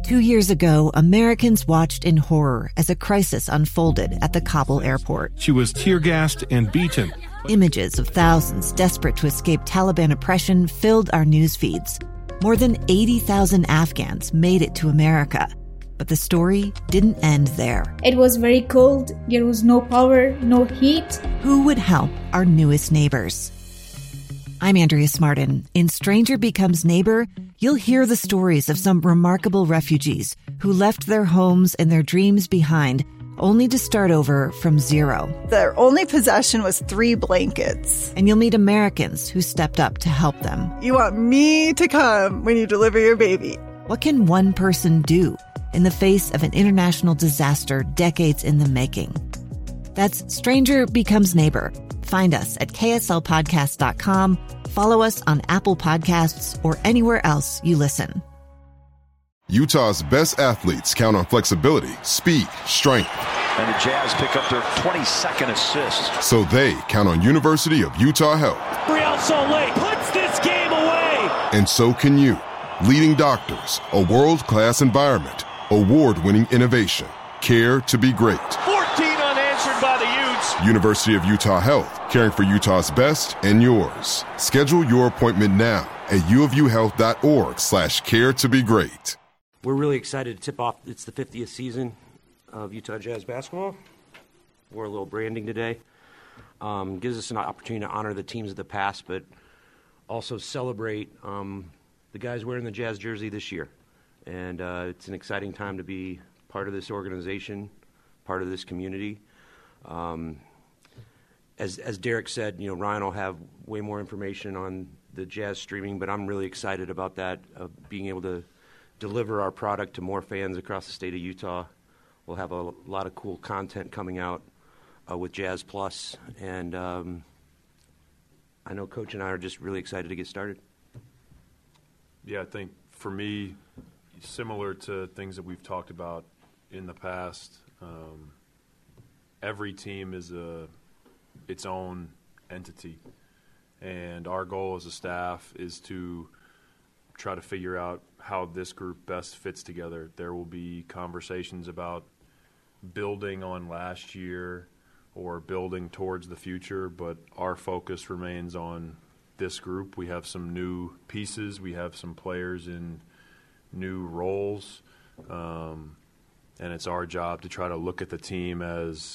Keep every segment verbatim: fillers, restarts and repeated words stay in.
Two years ago, Americans watched in horror as a crisis unfolded at the Kabul airport. She was tear-gassed and beaten. Images of thousands desperate to escape Taliban oppression filled our news feeds. More than eighty thousand Afghans made it to America. But the story didn't end there. It was very cold. There was no power, no heat. Who would help our newest neighbors? I'm Andrea Smartin. In Stranger Becomes Neighbor, you'll hear the stories of some remarkable refugees who left their homes and their dreams behind, only to start over from zero. Their only possession was three blankets. And you'll meet Americans who stepped up to help them. You want me to come when you deliver your baby. What can one person do in the face of an international disaster decades in the making? That's Stranger Becomes Neighbor. Find us at K S L podcast dot com. Follow us on Apple Podcasts or anywhere else you listen. Utah's best athletes count on flexibility, speed, strength. And the Jazz pick up their twenty-second assist. So they count on University of Utah Health. Real Salt Lake puts this game away. And so can you. Leading doctors, a world-class environment, award-winning innovation, care to be great. fourteen unanswered by the Utes. University of Utah Health, caring for Utah's best and yours. Schedule your appointment now at uofuhealth.org slash care to be great. We're really excited to tip off. It's the fiftieth season of Utah Jazz basketball. Wore a little branding today. Um, gives us an opportunity to honor the teams of the past, but also celebrate um, the guys wearing the Jazz jersey this year. And uh, it's an exciting time to be part of this organization, part of this community. Um, as as Derek said, you know, Ryan will have way more information on the Jazz streaming, but I'm really excited about that, of being able to deliver our product to more fans across the state of Utah. We'll have a lot of cool content coming out uh, with Jazz Plus, and um, I know Coach and I are just really excited to get started. Yeah, I think for me, similar to things that we've talked about in the past, um, every team is a its own entity, and our goal as a staff is to try to figure out how this group best fits together. There will be conversations about building on last year or building towards the future, but our focus remains on this group. We have some new pieces. We have some players in new roles, um, and it's our job to try to look at the team as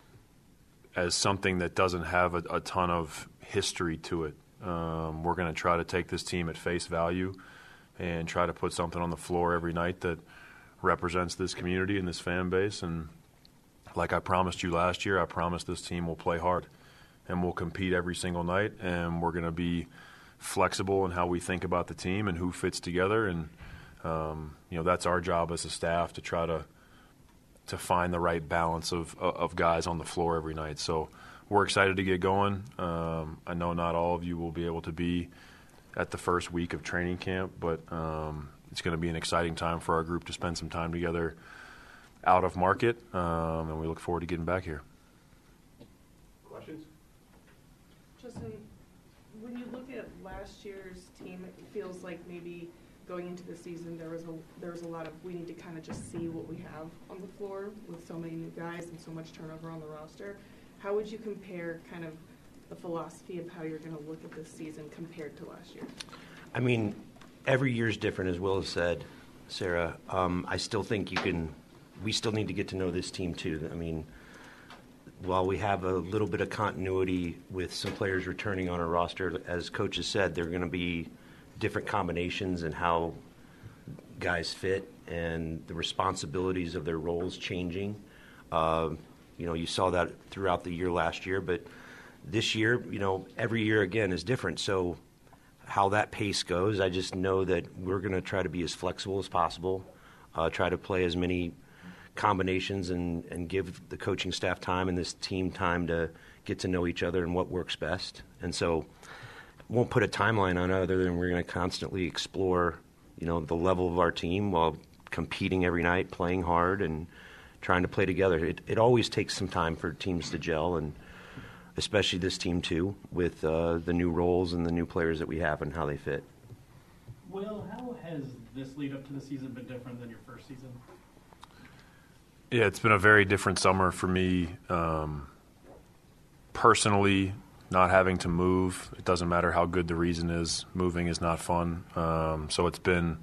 as something that doesn't have a, a ton of history to it. Um, we're going to try to take this team at face value and try to put something on the floor every night that represents this community and this fan base. And like I promised you last year, I promise this team will play hard and we'll compete every single night, and we're going to be flexible in how we think about the team and who fits together. And um, you know, that's our job as a staff, to try to to find the right balance of of guys on the floor every night. So we're excited to get going. Um, I know not all of you will be able to be at the first week of training camp, but um, it's going to be an exciting time for our group to spend some time together out of market, um, and we look forward to getting back here. Questions? Justin, when you look at last year's team, it feels like maybe going into the season there was a there was a lot of, we need to kind of just see what we have on the floor with so many new guys and so much turnover on the roster. How would you compare kind of the philosophy of how you're going to look at this season compared to last year? I mean, every year's different, as Will has said, Sarah. Um, I still think you can, we still need to get to know this team too. I mean, while we have a little bit of continuity with some players returning on our roster, as Coach has said, there are going to be different combinations and how guys fit and the responsibilities of their roles changing. Uh, you know, you saw that throughout the year last year, but this year, you know, every year again is different. So how that pace goes, I just know that we're going to try to be as flexible as possible, uh, try to play as many combinations and, and give the coaching staff time and this team time to get to know each other and what works best. And so won't put a timeline on it other than we're going to constantly explore, you know, the level of our team while competing every night, playing hard, and trying to play together. It, it always takes some time for teams to gel, and especially this team too, with uh, the new roles and the new players that we have and how they fit. Will, how has this lead up to the season been different than your first season? Yeah, it's been a very different summer for me. Um, personally, not having to move. It doesn't matter how good the reason is. Moving is not fun. Um, so it's been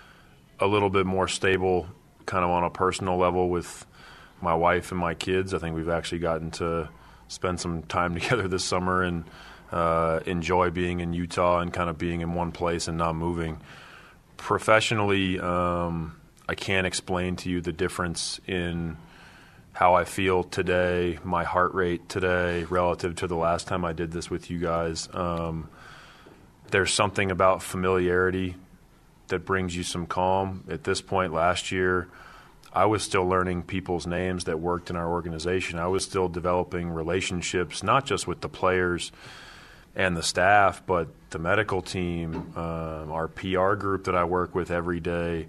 a little bit more stable kind of on a personal level with my wife and my kids. I think we've actually gotten to spend some time together this summer and uh, enjoy being in Utah and kind of being in one place and not moving. Professionally, um, I can't explain to you the difference in how I feel today, my heart rate today relative to the last time I did this with you guys. Um, there's something about familiarity that brings you some calm. At this point last year, I was still learning people's names that worked in our organization. I was still developing relationships, not just with the players and the staff, but the medical team, um, our P R group that I work with every day.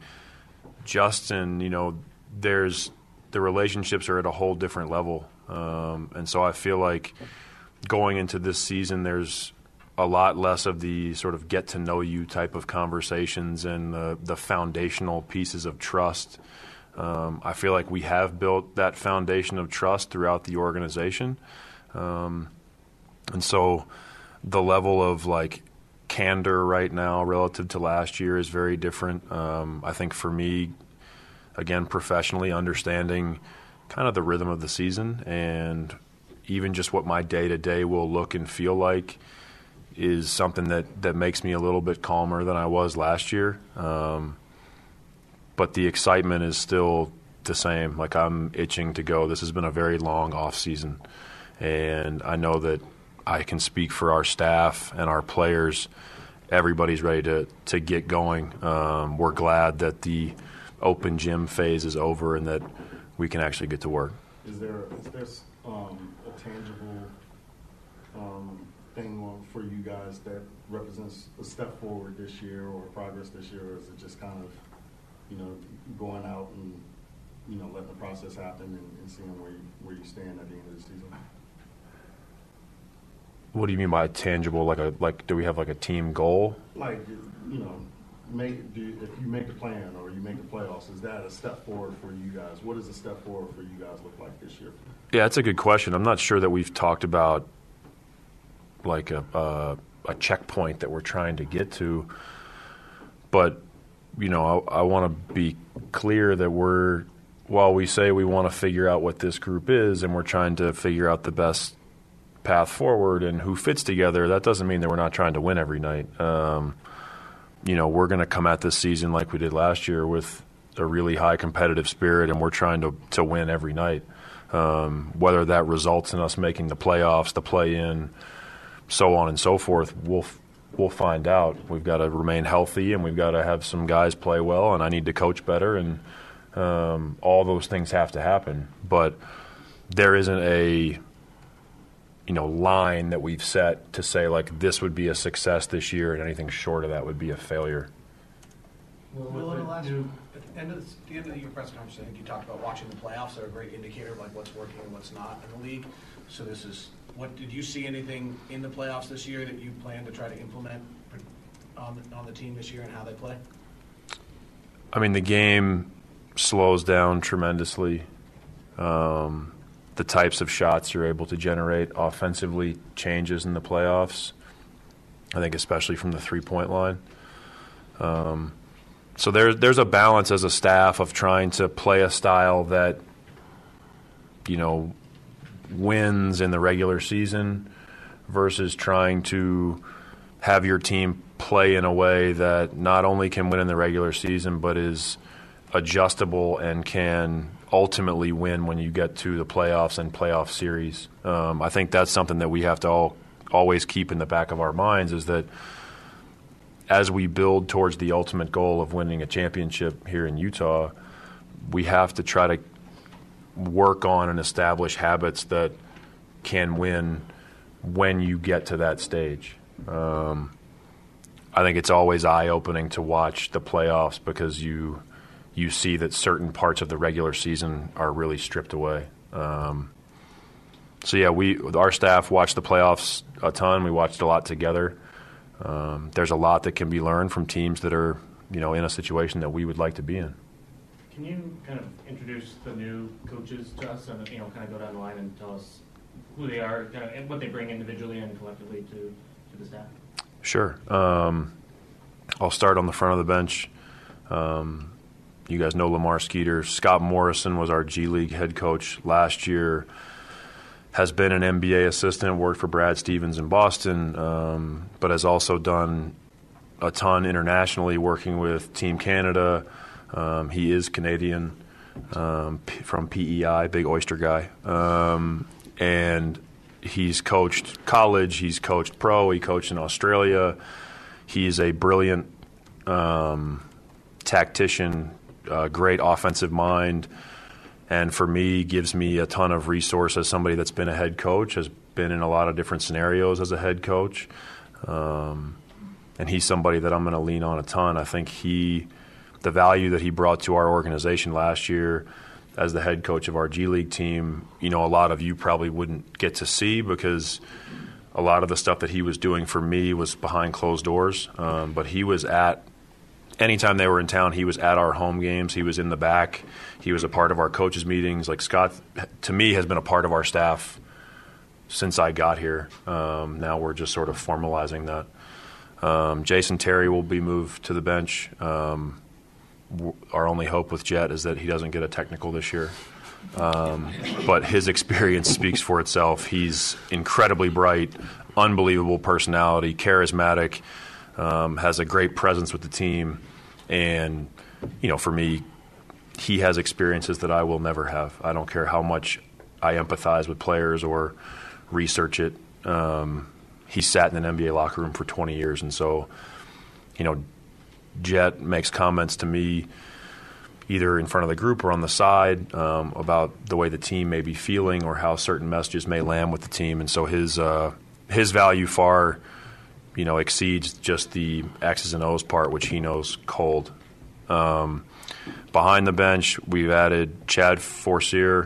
Justin, you know, there's the relationships are at a whole different level. Um, and so I feel like going into this season, there's a lot less of the sort of get-to-know-you type of conversations and the, the foundational pieces of trust. Um, I feel like we have built that foundation of trust throughout the organization. Um, and so the level of, like, candor right now relative to last year is very different. Um, I think for me, again, professionally, understanding kind of the rhythm of the season and even just what my day-to-day will look and feel like is something that, that makes me a little bit calmer than I was last year. Um, but the excitement is still the same. Like, I'm itching to go. This has been a very long off season, and I know that I can speak for our staff and our players. Everybody's ready to, to get going. Um, we're glad that the open gym phase is over and that we can actually get to work. Is there is there um, a tangible um, thing for you guys that represents a step forward this year or progress this year, or is it just kind of, you know, going out and, you know, letting the process happen and, and seeing where you, where you stand at the end of the season? What do you mean by tangible? Like a like? Do we have like a team goal? Like, you know, make do, if you make the plan or you make the playoffs, is that a step forward for you guys? What does a step forward for you guys look like this year? Yeah, that's a good question. I'm not sure that we've talked about like a uh, a checkpoint that we're trying to get to, but you know, I, I want to be clear that we're while we say we want to figure out what this group is and we're trying to figure out the best path forward and who fits together, that doesn't mean that we're not trying to win every night. Um, you know, we're going to come at this season like we did last year with a really high competitive spirit, and we're trying to, to win every night. Um, whether that results in us making the playoffs, the play-in, so on and so forth, we'll we'll find out. We've got to remain healthy, and we've got to have some guys play well, and I need to coach better, and um, all those things have to happen. But there isn't a you know, line that we've set to say, like, this would be a success this year, and anything short of that would be a failure. Well, Will, in the last, at the end, of the, the end of your press conference, I think you talked about watching the playoffs. They're a great indicator of, like, what's working and what's not in the league. So this is – what did you see anything in the playoffs this year that you plan to try to implement on the, on the team this year and how they play? I mean, the game slows down tremendously. Um The types of shots you're able to generate offensively changes in the playoffs, I think especially from the three-point line. Um, so there, there's a balance as a staff of trying to play a style that, you know, wins in the regular season versus trying to have your team play in a way that not only can win in the regular season but is adjustable and can ultimately win when you get to the playoffs and playoff series. Um, I think that's something that we have to all always keep in the back of our minds, is that as we build towards the ultimate goal of winning a championship here in Utah, we have to try to work on and establish habits that can win when you get to that stage. Um, I think it's always eye-opening to watch the playoffs because you – you see that certain parts of the regular season are really stripped away. Um, so, yeah, we our staff watched the playoffs a ton. We watched a lot together. um, there's a lot that can be learned from teams that are, you know, in a situation that we would like to be in. Can you kind of introduce the new coaches to us and, you know, kind of go down the line and tell us who they are, kind of, and what they bring individually and collectively to, to the staff? Sure. Um, I'll start on the front of the bench. Um, you guys know Lamar Skeeter. Scott Morrison was our G League head coach last year. Has been an N B A assistant, worked for Brad Stevens in Boston, um, but has also done a ton internationally, working with Team Canada. Um, he is Canadian, um, p- from P E I, big oyster guy. Um, and he's coached college, he's coached pro, he coached in Australia. He's a brilliant um, tactician, uh, great offensive mind, and for me, gives me a ton of resource as somebody that's been a head coach, has been in a lot of different scenarios as a head coach. Um, and he's somebody that I'm going to lean on a ton. I think he, the value that he brought to our organization last year as the head coach of our G League team, you know, a lot of you probably wouldn't get to see because a lot of the stuff that he was doing for me was behind closed doors. Um, but he was at, anytime they were in town, he was at our home games. He was in the back. He was a part of our coaches' meetings. Like Scott, to me, has been a part of our staff since I got here. Um, now we're just sort of formalizing that. Um, Jason Terry will be moved to the bench. Um, w- our only hope with Jet is that he doesn't get a technical this year. Um, but his experience speaks for itself. He's incredibly bright, unbelievable personality, charismatic, um, has a great presence with the team. And, you know, for me, he has experiences that I will never have. I don't care how much I empathize with players or research it. Um, he sat in an N B A locker room for twenty years. And so, you know, Jet makes comments to me either in front of the group or on the side um, about the way the team may be feeling or how certain messages may land with the team. And so his uh, his value far, you know, exceeds just the X's and O's part, which he knows cold. Um, behind the bench, we've added Chad Forcier.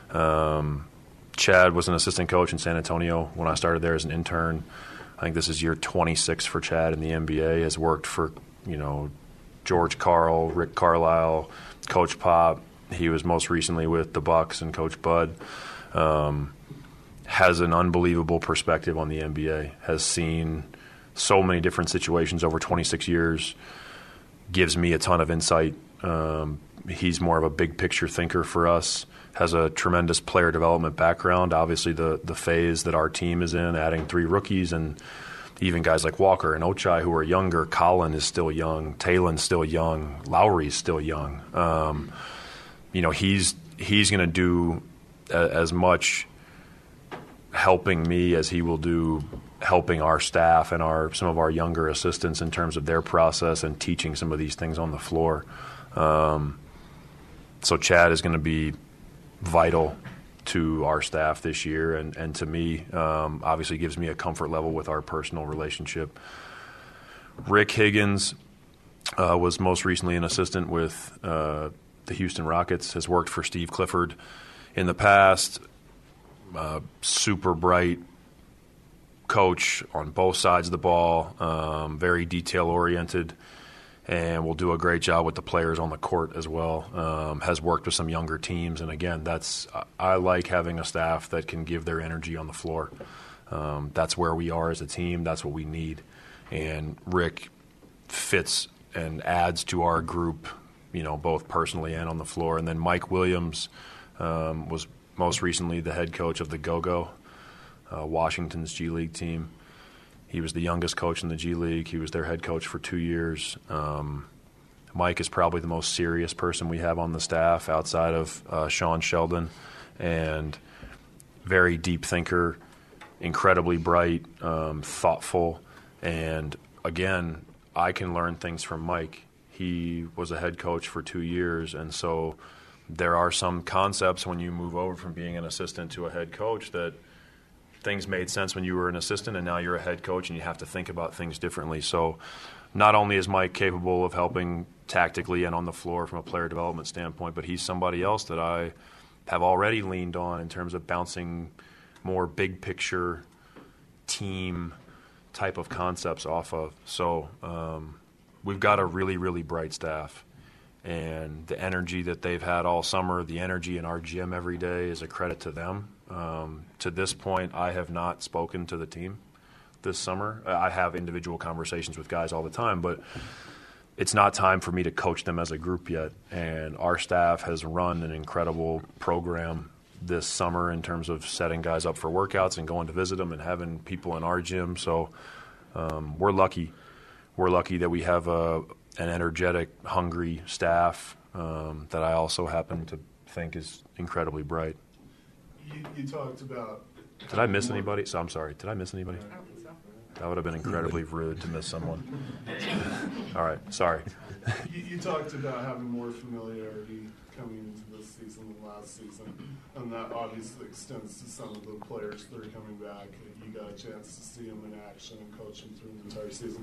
Um, Chad was an assistant coach in San Antonio when I started there as an intern. I think this is year twenty-six for Chad in the N B A. Has worked for, you know, George Karl, Rick Carlisle, Coach Pop. He was most recently with the Bucks and Coach Bud. Um, has an unbelievable perspective on the N B A. Has seen so many different situations over twenty-six years. Gives me a ton of insight. Um, he's more of a big picture thinker for us. Has a tremendous player development background. Obviously, the the phase that our team is in, adding three rookies and even guys like Walker and Ochai who are younger. Colin is still young. Taylon's still young. Lowry's still young. Um, you know, he's he's going to do a, as much helping me as he will do helping our staff and our some of our younger assistants in terms of their process and teaching some of these things on the floor. Um, so Chad is going to be vital to our staff this year, and, and to me, um, obviously gives me a comfort level with our personal relationship. Rick Higgins uh, was most recently an assistant with uh, the Houston Rockets, has worked for Steve Clifford in the past. Uh, super bright coach on both sides of the ball, um, very detail-oriented, and will do a great job with the players on the court as well. Um, has worked with some younger teams, and again, that's I like having a staff that can give their energy on the floor. Um, that's where we are as a team. That's what we need, and Rick fits and adds to our group, you know, both personally and on the floor. And then Mike Williams um, was most recently the head coach of the Go-Go, uh, Washington's G League team. He was the youngest coach in the G League. He was their head coach for two years. Um, Mike is probably the most serious person we have on the staff outside of uh, Sean Sheldon, and very deep thinker, incredibly bright, um, thoughtful. And again, I can learn things from Mike. He was a head coach for two years, and so there are some concepts when you move over from being an assistant to a head coach that things made sense when you were an assistant, and now you're a head coach and you have to think about things differently. So not only is Mike capable of helping tactically and on the floor from a player development standpoint, but he's somebody else that I have already leaned on in terms of bouncing more big picture team type of concepts off of. So um, we've got a really, really bright staff. And the energy that they've had all summer, the energy in our gym every day is a credit to them. Um, to this point, I have not spoken to the team this summer. I have individual conversations with guys all the time, but it's not time for me to coach them as a group yet. And our staff has run an incredible program this summer in terms of setting guys up for workouts and going to visit them and having people in our gym. So um, we're lucky. We're lucky that we have a an energetic, hungry staff um, that I also happen to think is incredibly bright. You, you talked about... Did I miss anybody? So I'm sorry. Did I miss anybody? I don't think so. That would have been incredibly rude to miss someone. All right. Sorry. You, you talked about having more familiarity coming into this season than last season, and that obviously extends to some of the players that are coming back. You got a chance to see them in action and coach them through the entire season.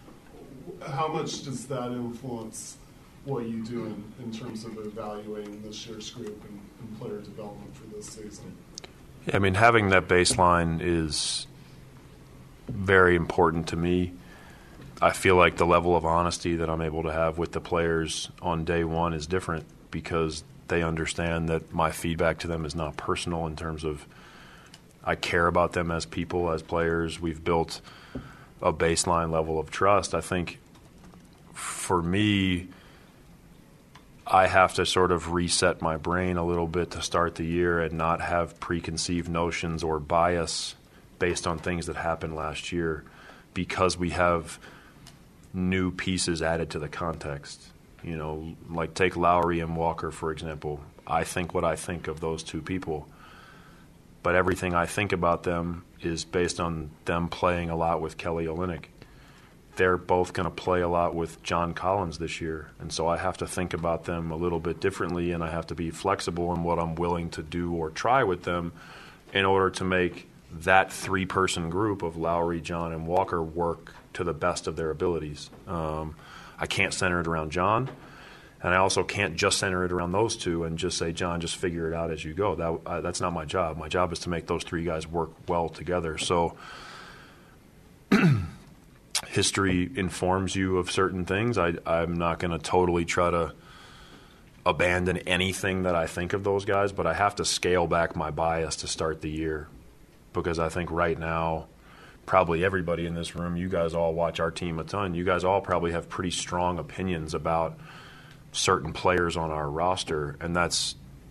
How much does that influence what you do in, in terms of evaluating this year's group and, and player development for this season? Yeah, I mean, having that baseline is very important to me. I feel like the level of honesty that I'm able to have with the players on day one is different because they understand that my feedback to them is not personal in terms of I care about them as people, as players. We've built a baseline level of trust. I think for me, I have to sort of reset my brain a little bit to start the year and not have preconceived notions or bias based on things that happened last year because we have new pieces added to the context. You know, like take Lowry and Walker, for example. I think what I think of those two people, but everything I think about them is based on them playing a lot with Kelly Olynyk. They're both going to play a lot with John Collins this year, and so I have to think about them a little bit differently, and I have to be flexible in what I'm willing to do or try with them in order to make that three-person group of Lowry, John, and Walker work to the best of their abilities. Um, I can't center it around John, and I also can't just center it around those two and just say, John, just figure it out as you go. That uh, that's not my job. My job is to make those three guys work well together. So history informs you of certain things. I, I'm not going to totally try to abandon anything that I think of those guys, but I have to scale back my bias to start the year because I think right now probably everybody in this room, you guys all watch our team a ton. You guys all probably have pretty strong opinions about certain players on our roster, and that's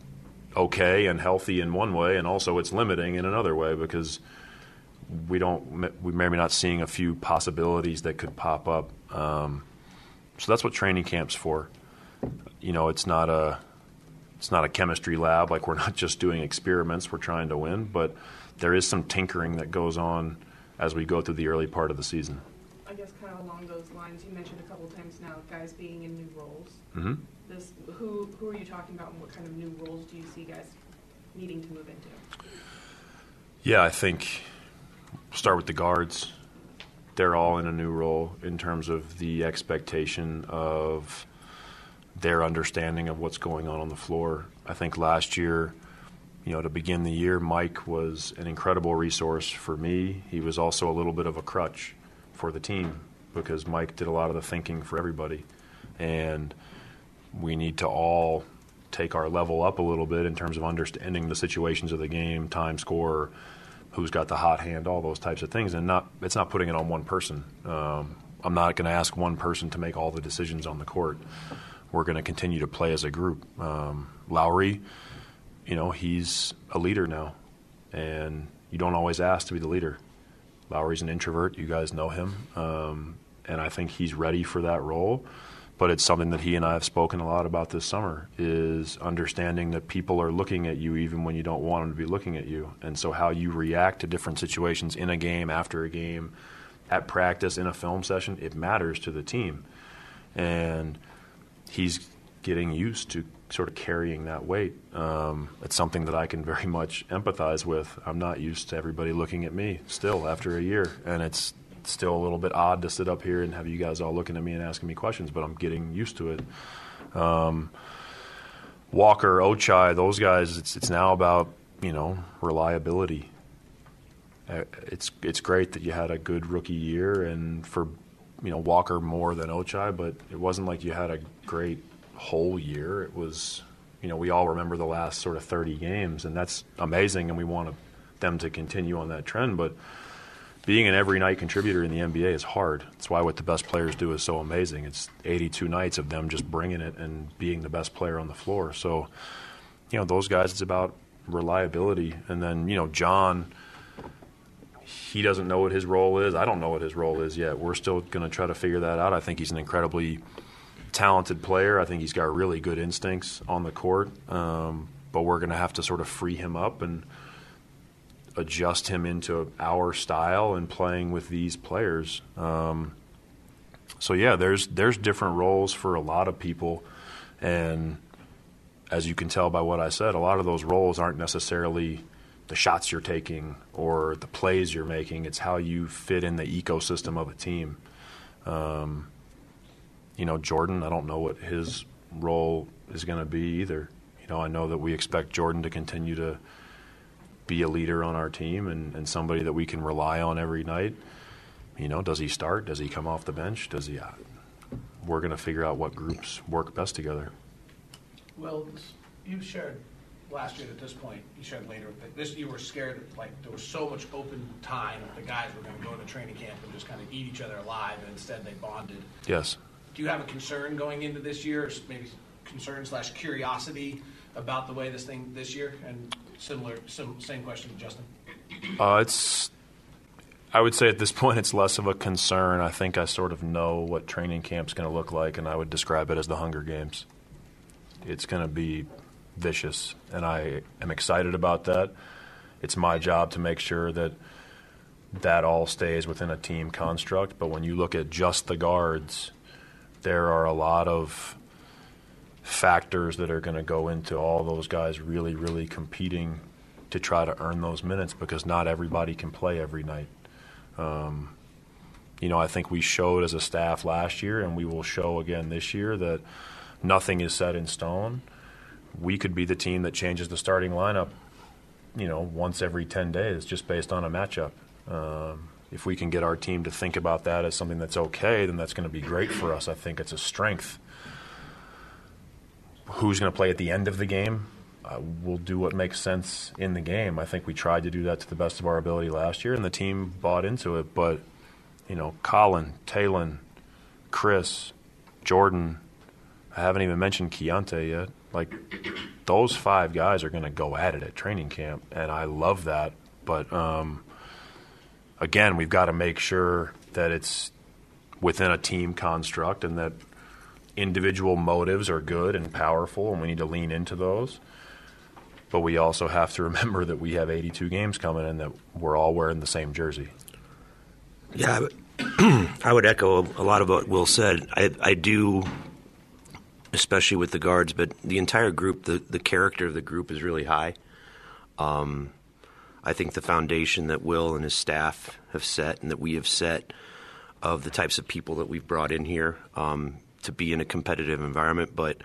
okay and healthy in one way, and also it's limiting in another way because we don't we maybe not seeing a few possibilities that could pop up. Um, so that's what training camp's for. You know, it's not a it's not a chemistry lab. Like, we're not just doing experiments. We're trying to win, but there is some tinkering that goes on as we go through the early part of the season. I guess kind of along those lines, you mentioned a couple times now guys being in new roles. Mm-hmm. This who who are you talking about, and what kind of new roles do you see guys needing to move into? Yeah, I think we'll start with the guards. They're all in a new role in terms of the expectation of their understanding of what's going on on the floor. I think last year, you know, to begin the year, Mike was an incredible resource for me. He was also a little bit of a crutch for the team because Mike did a lot of the thinking for everybody. And we need to all take our level up a little bit in terms of understanding the situations of the game, time, score, who's got the hot hand, all those types of things. And not it's not putting it on one person. Um, I'm not going to ask one person to make all the decisions on the court. We're going to continue to play as a group. Um, Lowry, you know, he's a leader now, and you don't always ask to be the leader. Lowry's an introvert. You guys know him, um, and I think he's ready for that role. But it's something that he and I have spoken a lot about this summer, is understanding that people are looking at you even when you don't want them to be looking at you. And so how you react to different situations in a game, after a game, at practice, in a film session, it matters to the team. And he's getting used to sort of carrying that weight. Um, it's something that I can very much empathize with. I'm not used to everybody looking at me still after a year, and it's still a little bit odd to sit up here and have you guys all looking at me and asking me questions, but I'm getting used to it. Um, Walker, Ochai, those guys, it's it's now about, you know, reliability. it's it's great that you had a good rookie year, and for you know Walker more than Ochai, but it wasn't like you had a great whole year. It was, you know, we all remember the last sort of thirty games, and that's amazing, and we want them to continue on that trend. But being an every night contributor in the N B A is hard. That's why what the best players do is so amazing. It's eighty-two nights of them just bringing it and being the best player on the floor. So, you know, those guys, it's about reliability. And then, you know, John, he doesn't know what his role is. I don't know what his role is yet. We're still going to try to figure that out. I think he's an incredibly talented player. I think he's got really good instincts on the court. Um, but we're going to have to sort of free him up and adjust him into our style and playing with these players. Um, so, yeah, there's there's different roles for a lot of people. And as you can tell by what I said, a lot of those roles aren't necessarily the shots you're taking or the plays you're making. It's how you fit in the ecosystem of a team. Um, you know, Jordan, I don't know what his role is going to be either. You know, I know that we expect Jordan to continue to be a leader on our team and, and somebody that we can rely on every night. You know, does he start? Does he come off the bench? Does he? Uh, we're going to figure out what groups work best together. Well, you shared last year at this point, you shared later, that this you were scared, like there was so much open time that the guys were going to go to training camp and just kind of eat each other alive, and instead they bonded. Yes. Do you have a concern going into this year, or maybe concern slash curiosity about the way this thing this year? And similar, sim, same question to Justin. Uh, it's, I would say at this point it's less of a concern. I think I sort of know what training camp's going to look like, and I would describe it as the Hunger Games. It's going to be vicious, and I am excited about that. It's my job to make sure that that all stays within a team construct. But when you look at just the guards, there are a lot of factors that are going to go into all those guys really, really competing to try to earn those minutes, because not everybody can play every night. Um, you know, I think we showed as a staff last year, and we will show again this year, that nothing is set in stone. We could be the team that changes the starting lineup, you know, once every ten days just based on a matchup. Um, if we can get our team to think about that as something that's okay, then that's going to be great for us. I think it's a strength. Who's going to play at the end of the game? Uh, we'll do what makes sense in the game. I think we tried to do that to the best of our ability last year, and the team bought into it. But, you know, Colin, Talon, Chris, Jordan, I haven't even mentioned Keontae yet. Like, those five guys are going to go at it at training camp, and I love that. But, um, again, we've got to make sure that it's within a team construct and that individual motives are good and powerful, and we need to lean into those. But we also have to remember that we have eighty-two games coming and that we're all wearing the same jersey. Yeah, I would, I would echo a lot of what Will said. I, I do, especially with the guards, but the entire group, the, the character of the group is really high. Um, I think the foundation that Will and his staff have set and that we have set of the types of people that we've brought in here um, to be in a competitive environment. But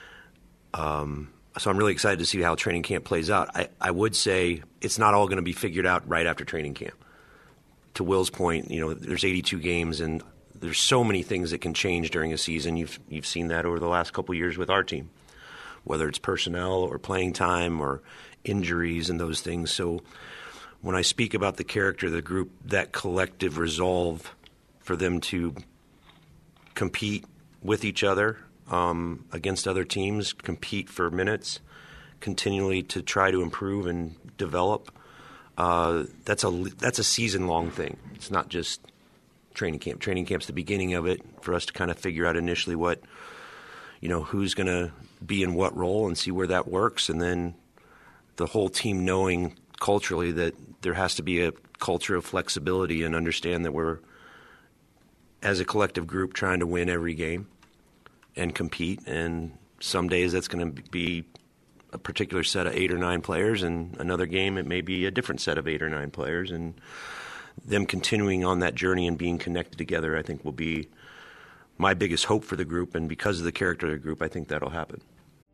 um, so I'm really excited to see how training camp plays out. I, I would say it's not all going to be figured out right after training camp. To Will's point, you know, there's eighty-two games and there's so many things that can change during a season. You've you've seen that over the last couple of years with our team, whether it's personnel or playing time or injuries and those things. So when I speak about the character of the group, that collective resolve for them to compete with each other um, against other teams, compete for minutes, continually to try to improve and develop, uh, that's a that's a season-long thing. It's not just training camp. Training camp's the beginning of it for us to kind of figure out initially what, you know, who's going to be in what role and see where that works, and then the whole team knowing culturally that there has to be a culture of flexibility and understand that we're, as a collective group, trying to win every game and compete. And some days that's going to be a particular set of eight or nine players, and another game it may be a different set of eight or nine players. And them continuing on that journey and being connected together, I think, will be my biggest hope for the group. And because of the character of the group, I think that'll happen.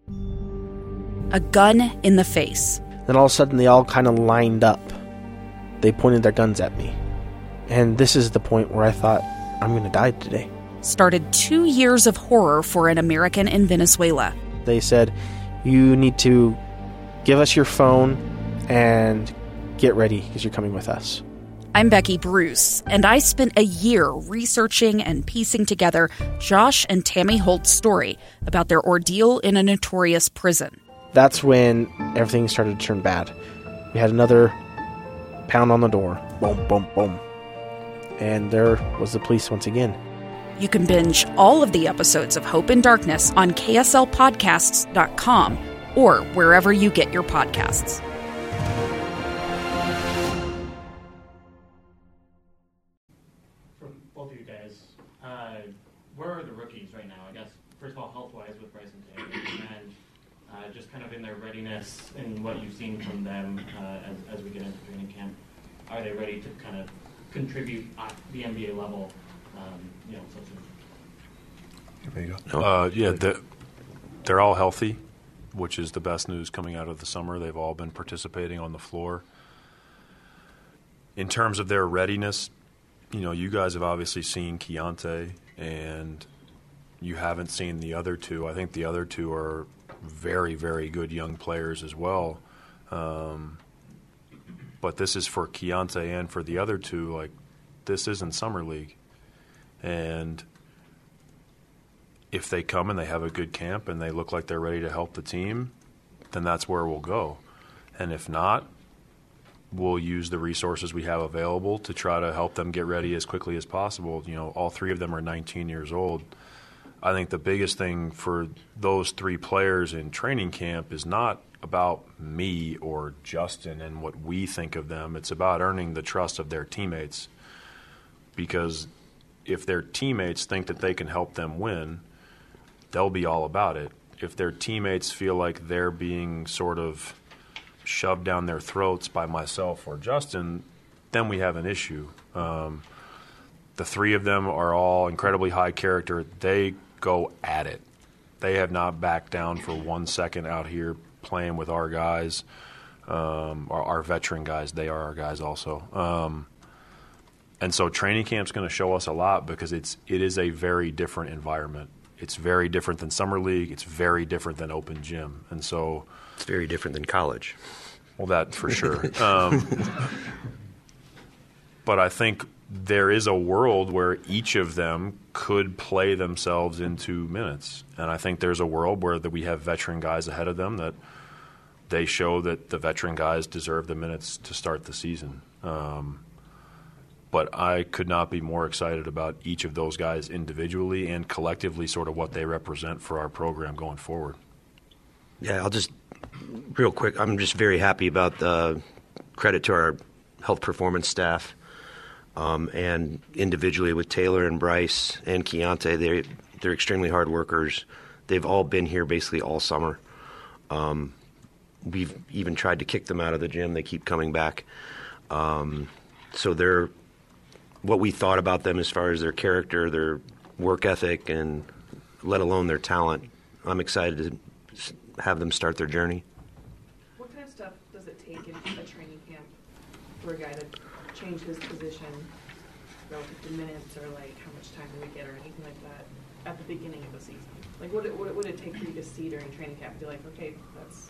A gun in the face. Then all of a sudden they all kind of lined up. they pointed their guns at me. And this is the point where I thought, I'm going to die today. Started two years of horror for an American in Venezuela. They said, you need to give us your phone and get ready because you're coming with us. I'm Becky Bruce, and I spent a year researching and piecing together Josh and Tammy Holt's story about their ordeal in a notorious prison. That's when everything started to turn bad. We had another pound on the door. Boom, boom, boom. And there was the police once again. You can binge all of the episodes of Hope in Darkness on K S L podcasts dot com or wherever you get your podcasts. From both of you guys, uh, where are the rookies right now? I guess, first of all, health-wise with Bryson Taylor, and uh, just kind of in their readiness and what you've seen from them uh, as, as we get into training camp. Are they ready to kind of contribute at the N B A level? Um, you know, such as There you go. Uh, yeah, they're, they're all healthy, which is the best news coming out of the summer. They've all been participating on the floor. In terms of their readiness, you know, you guys have obviously seen Keontae, and you haven't seen the other two. I think the other two are very, very good young players as well. Um, but this is for Keontae and for the other two. Like, this isn't Summer League. And if they come and they have a good camp and they look like they're ready to help the team, then that's where we'll go. And if not, we'll use the resources we have available to try to help them get ready as quickly as possible. You know, all three of them are nineteen years old. I think the biggest thing for those three players in training camp is not about me or Justin and what we think of them. It's about earning the trust of their teammates. Because if their teammates think that they can help them win, they'll be all about it. If their teammates feel like they're being sort of shoved down their throats by myself or Justin, then we have an issue. Um, the three of them are all incredibly high character. They go at it. They have not backed down for one second out here playing with our guys, um, our, our veteran guys. They are our guys also. Um, and so training camp's going to show us a lot because it's it is a very different environment. It's very different than summer league. It's very different than open gym. And so it's very different than college. Well, that for sure. um, but I think there is a world where each of them could play themselves into minutes. And I think there's a world where that we have veteran guys ahead of them that they show that the veteran guys deserve the minutes to start the season. Um, but I could not be more excited about each of those guys individually and collectively sort of what they represent for our program going forward. Yeah, I'll just real quick, I'm just very happy about the credit to our health performance staff. Um, and individually with Taylor and Bryce and Keontae, they're, they're extremely hard workers. They've all been here basically all summer. Um, we've even tried to kick them out of the gym. They keep coming back. Um, so they're what we thought about them as far as their character, their work ethic, and let alone their talent. I'm excited to have them start their journey. What kind of stuff does it take in a training camp for a guy to change his position relative to minutes, or like how much time do we get or anything like that at the beginning of the season? Like what, what would it take for you to see during training camp and be like, okay, that's...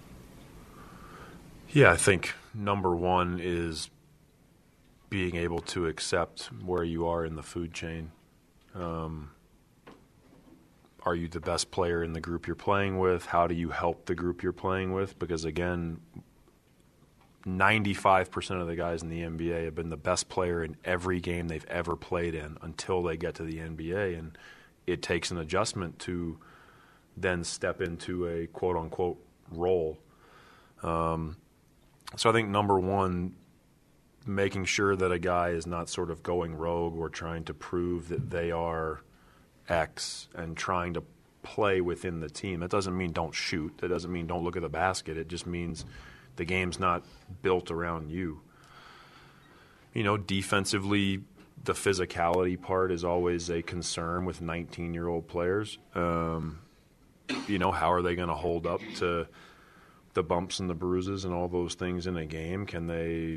Yeah, I think number one is being able to accept where you are in the food chain. Um, are you the best player in the group you're playing with? How do you help the group you're playing with? Because, again, ninety-five percent of the guys in the N B A have been the best player in every game they've ever played in until they get to the N B A, and it takes an adjustment to then step into a quote-unquote role. Um, so I think number one, making sure that a guy is not sort of going rogue or trying to prove that they are X and trying to play within the team. That doesn't mean don't shoot. That doesn't mean don't look at the basket. It just means the game's not built around you. You know, defensively, the physicality part is always a concern with nineteen-year-old players. Um, you know, how are they going to hold up to the bumps and the bruises and all those things in a game? Can they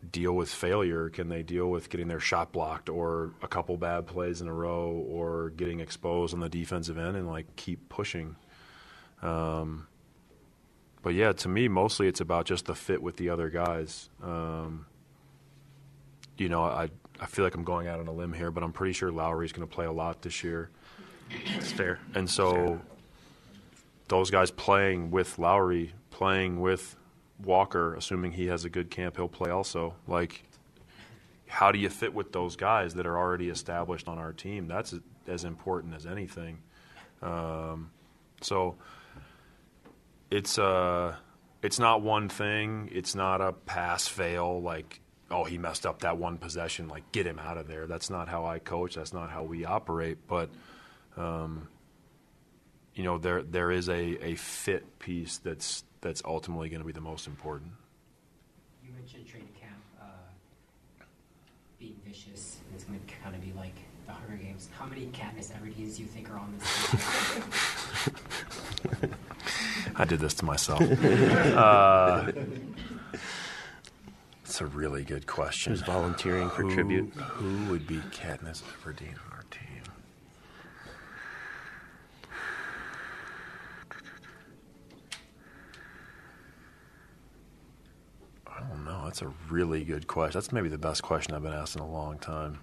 deal with failure? Can they deal with getting their shot blocked or a couple bad plays in a row or getting exposed on the defensive end and, like, keep pushing? Um, but, yeah, to me, mostly it's about just the fit with the other guys. Um, you know, I I feel like I'm going out on a limb here, but I'm pretty sure Lowry's going to play a lot this year. That's fair. And so fair. Those guys playing with Lowry, playing with Walker, assuming he has a good camp, he'll play also. Like, how do you fit with those guys that are already established on our team? That's as important as anything. Um, so it's uh, it's not one thing. It's not a pass-fail, like, oh, he messed up that one possession, like, get him out of there. That's not how I coach. That's not how we operate. But, um, you know, there there is a, a fit piece that's that's ultimately going to be the most important. You mentioned training camp uh, being vicious, and it's going to kind of be like the Hunger Games. How many Katniss Everdeen's do you think are on this team? I did this to myself. uh, That's a really good question. Who's volunteering for who, tribute? Who would be Katniss Everdeen on our team? I don't know. That's a really good question. That's maybe the best question I've been asked in a long time.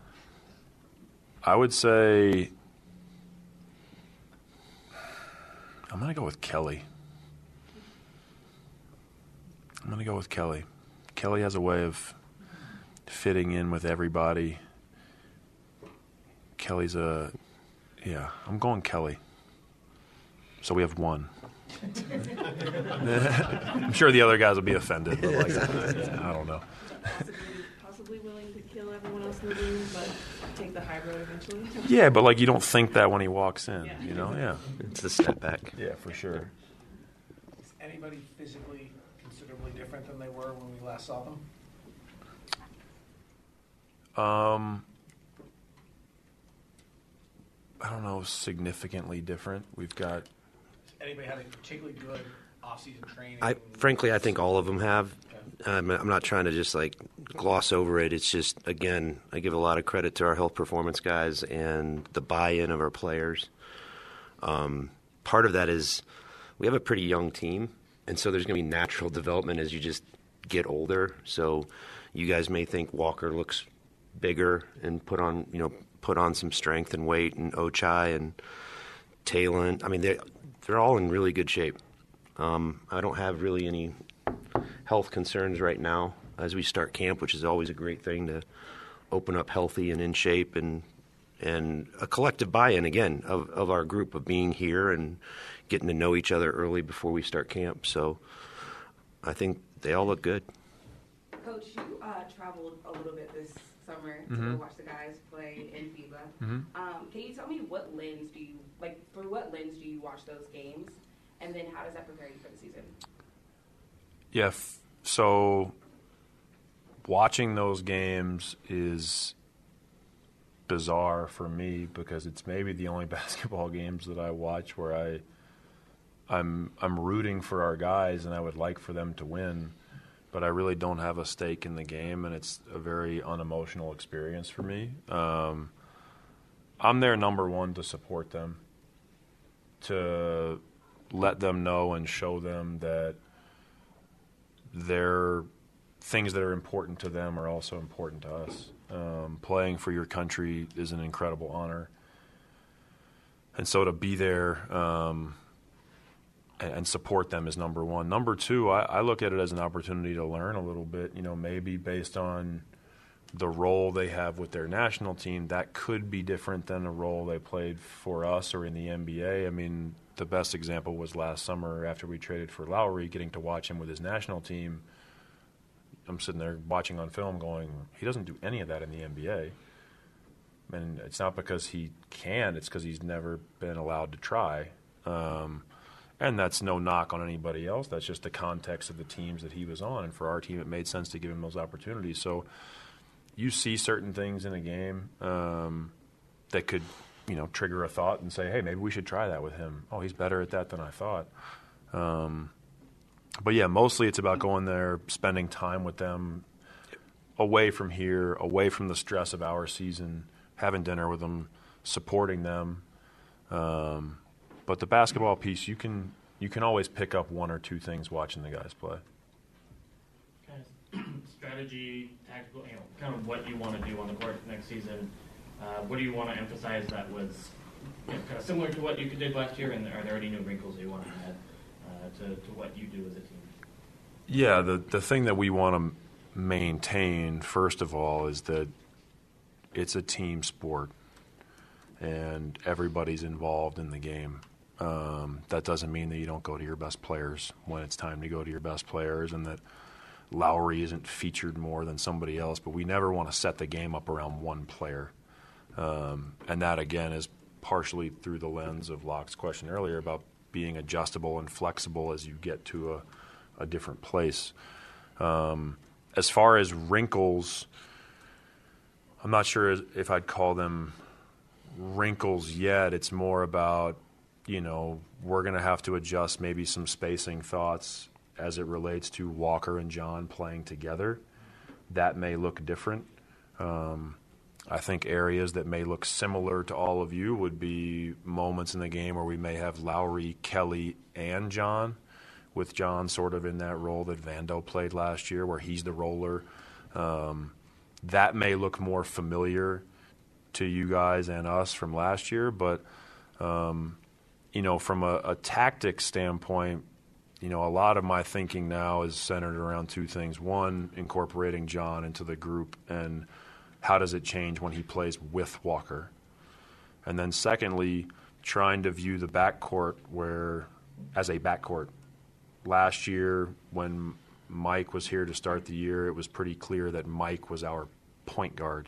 I would say I'm going to go with Kelly. I'm going to go with Kelly. Kelly has a way of fitting in with everybody. Kelly's a, yeah, I'm going Kelly. So we have one. I'm sure the other guys will be offended, but like, I don't know. Possibly, possibly willing to kill everyone else in the room, but take the high road eventually. Yeah, but like you don't think that when he walks in, yeah. You know? Yeah. It's a step back. Yeah, for sure. Is anybody physically considerably different than they were when we last saw them? Um, I don't know, significantly different. We've got. Has anybody had a particularly good off-season training? I frankly, I think all of them have. Okay. Um, I'm not trying to just like gloss over it. It's just, again, I give a lot of credit to our health performance guys and the buy-in of our players. Um, part of that is we have a pretty young team. And so there's going to be natural development as you just get older. So you guys may think Walker looks bigger and put on, you know, put on some strength and weight, and Ochai and Talon. I mean, they're, they're all in really good shape. Um, I don't have really any health concerns right now as we start camp, which is always a great thing to open up healthy and in shape, and and a collective buy-in, again, of, of our group of being here and getting to know each other early before we start camp. So I think they all look good. Coach, you uh, traveled a little bit this summer mm-hmm. to watch the guys play in FIBA. Mm-hmm. Um, can you tell me what lens do you, like, through what lens do you watch those games? And then how does that prepare you for the season? Yeah, f- so watching those games is bizarre for me because it's maybe the only basketball games that I watch where I I'm I'm rooting for our guys and I would like for them to win, but I really don't have a stake in the game, and it's a very unemotional experience for me. Um, I'm there, number one, to support them, to let them know and show them that their things that are important to them are also important to us. Um, playing for your country is an incredible honor. And so to be there um, and, and support them is number one. Number two, I, I look at it as an opportunity to learn a little bit, you know, maybe based on the role they have with their national team. That could be different than a role they played for us or in the N B A. I mean, the best example was last summer after we traded for Lowry, getting to watch him with his national team. I'm sitting there watching on film going, he doesn't do any of that in the N B A. And it's not because he can, it's because he's never been allowed to try. Um, and that's no knock on anybody else. That's just the context of the teams that he was on. And for our team, it made sense to give him those opportunities. So you see certain things in a game um, that could, you know, trigger a thought and say, hey, maybe we should try that with him. Oh, he's better at that than I thought. Um But, yeah, mostly it's about going there, spending time with them, away from here, away from the stress of our season, having dinner with them, supporting them. Um, but the basketball piece, you can you can always pick up one or two things watching the guys play. Kind of strategy, tactical, you know, kind of what you want to do on the court next season. Uh, what do you want to emphasize that was you know, kind of similar to what you did last year, and are there any new wrinkles you want to add uh, to, to what you do as a team? Yeah, the, the thing that we want to maintain, first of all, is that it's a team sport, and everybody's involved in the game. Um, that doesn't mean that you don't go to your best players when it's time to go to your best players, and that Lowry isn't featured more than somebody else, but we never want to set the game up around one player. Um, and that, again, is partially through the lens of Locke's question earlier about being adjustable and flexible as you get to a, a different place. Um, as far as wrinkles, I'm not sure if I'd call them wrinkles yet. It's more about, you know, we're going to have to adjust maybe some spacing thoughts as it relates to Walker and John playing together. That may look different. Um, I think areas that may look similar to all of you would be moments in the game where we may have Lowry, Kelly, and John, with John sort of in that role that Vando played last year where he's the roller. Um, that may look more familiar to you guys and us from last year, but, um, you know, from a, a tactics standpoint, you know, a lot of my thinking now is centered around two things. One, incorporating John into the group, and how does it change when he plays with Walker? And then secondly, trying to view the backcourt where, as a backcourt. Last year, when Mike was here to start the year, it was pretty clear that Mike was our point guard.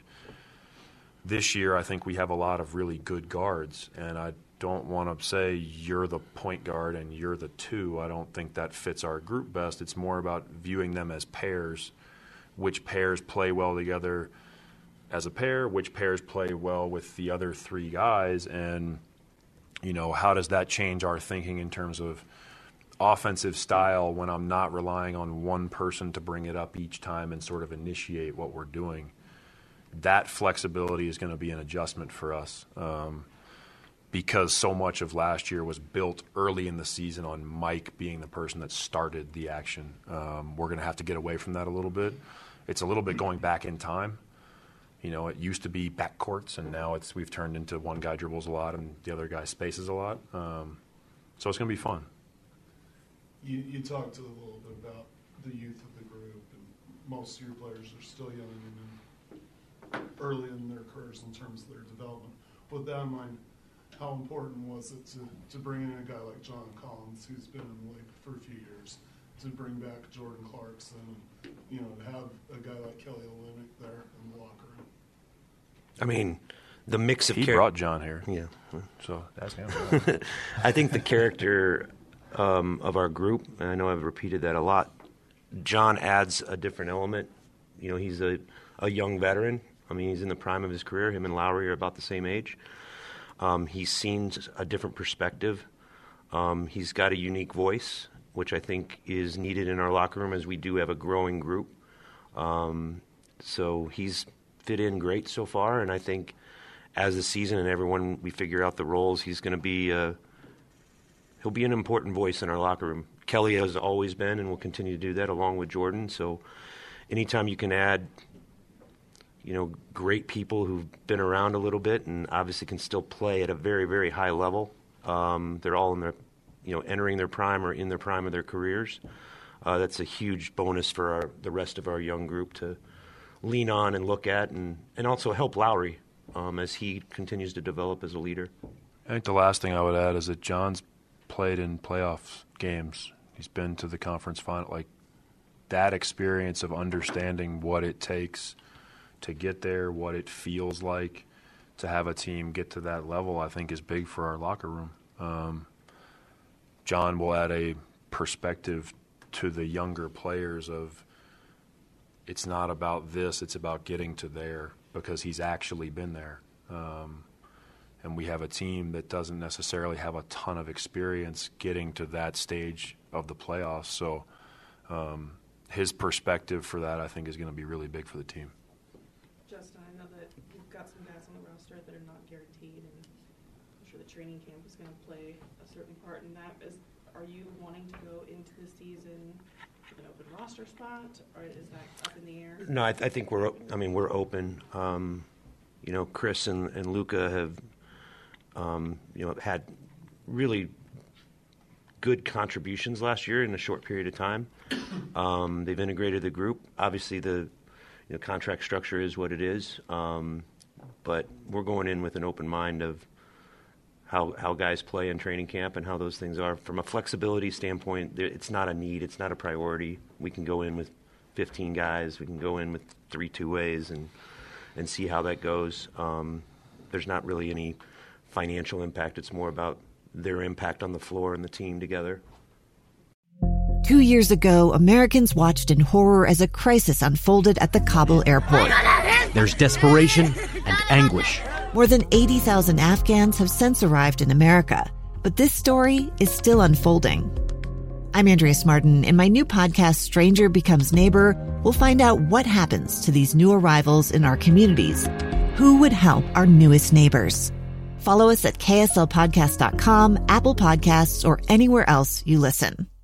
This year, I think we have a lot of really good guards, and I don't want to say you're the point guard and you're the two. I don't think that fits our group best. It's more about viewing them as pairs, which pairs play well together as a pair, which pairs play well with the other three guys, and, you know, how does that change our thinking in terms of offensive style when I'm not relying on one person to bring it up each time and sort of initiate what we're doing. That flexibility is going to be an adjustment for us um, because so much of last year was built early in the season on Mike being the person that started the action. Um, we're going to have to get away from that a little bit. It's a little bit going back in time. You know, it used to be backcourts, and now it's we've turned into one guy dribbles a lot and the other guy spaces a lot. Um, so it's going to be fun. You, you talked a little bit about the youth of the group, and most of your players are still young and early in their careers in terms of their development. With that in mind, how important was it to, to bring in a guy like John Collins, who's been in the league for a few years, to bring back Jordan Clarkson, and, you know, to have a guy like Kelly Olynyk there in the locker room? I mean, the mix of he char- brought John here. Yeah, so that's him. I think the character um, of our group, and I know I've repeated that a lot, John adds a different element. You know, he's a, a young veteran. I mean, he's in the prime of his career. Him and Lowry are about the same age. Um, he's seen a different perspective. Um, he's got a unique voice, which I think is needed in our locker room as we do have a growing group. Um, so he's fit in great so far, and I think as the season and everyone we figure out the roles, he's going to be uh, he'll be an important voice in our locker room. Kelly has always been and will continue to do that along with Jordan. So anytime you can add, you know, great people who've been around a little bit and obviously can still play at a very, very high level, um, they're all in their, you know, entering their prime or in their prime of their careers. Uh, that's a huge bonus for our, the rest of our young group to lean on and look at, and, and also help Lowry um, as he continues to develop as a leader. I think the last thing I would add is that John's played in playoff games. He's been to the conference final. Like, that experience of understanding what it takes to get there, what it feels like to have a team get to that level, I think is big for our locker room. Um, John will add a perspective to the younger players of it's not about this, it's about getting to there, because he's actually been there. Um, and we have a team that doesn't necessarily have a ton of experience getting to that stage of the playoffs. So um, his perspective for that, I think, is going to be really big for the team. Justin, I know that you've got some guys on the roster that are not guaranteed, and I'm sure the training camp is going to play a certain part in that. Is, are you wanting to go into the season with an open roster spot, or is that up in the air? No, I, th- I think we're. I mean, we're open. Um, you know, Chris and, and Luka have, um, you know, had really good contributions last year in a short period of time. Um, they've integrated the group. Obviously, the you know, contract structure is what it is, um, but we're going in with an open mind of how how guys play in training camp and how those things are. From a flexibility standpoint, it's not a need. It's not a priority. We can go in with fifteen guys. We can go in with three two-ways and and see how that goes. Um, there's not really any financial impact. It's more about their impact on the floor and the team together. Two years ago, Americans watched in horror as a crisis unfolded at the Kabul airport. There's desperation and anguish. More than eighty thousand Afghans have since arrived in America, but this story is still unfolding. I'm Andrea Smartin. In my new podcast, Stranger Becomes Neighbor, we'll find out what happens to these new arrivals in our communities. Who would help our newest neighbors? Follow us at K S L podcast dot com, Apple Podcasts, or anywhere else you listen.